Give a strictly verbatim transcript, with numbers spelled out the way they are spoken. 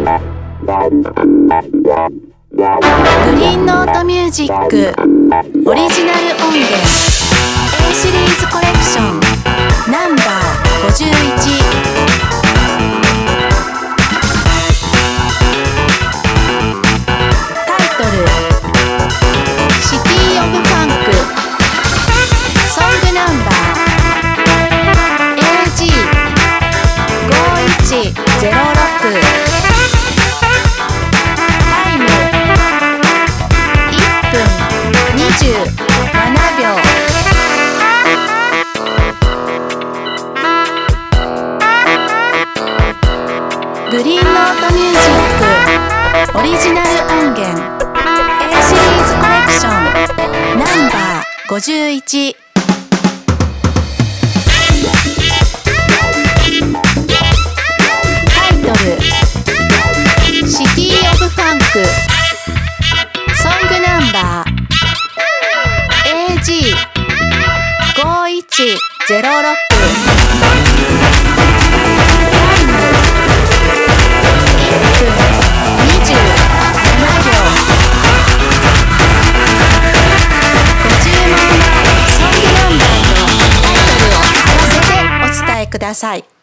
グリーンノートミュージックオリジナル音源 A シリーズコレクションナンバーごじゅういち。タイトルシティオブファンク。ソングナンバー エージーごいちゼロろく。タイムいっぷんにじゅうななびょう。グリーンノートミュージックオリジナル音源 A シリーズコレクションナンバーごじゅういち。タイトルシティオブファンク。ソングナンバー エージーごいちゼロろく。タイムいっぷんにじゅうななびょう。ご注文はソングナンバーとタイトルを合わせてお伝えください。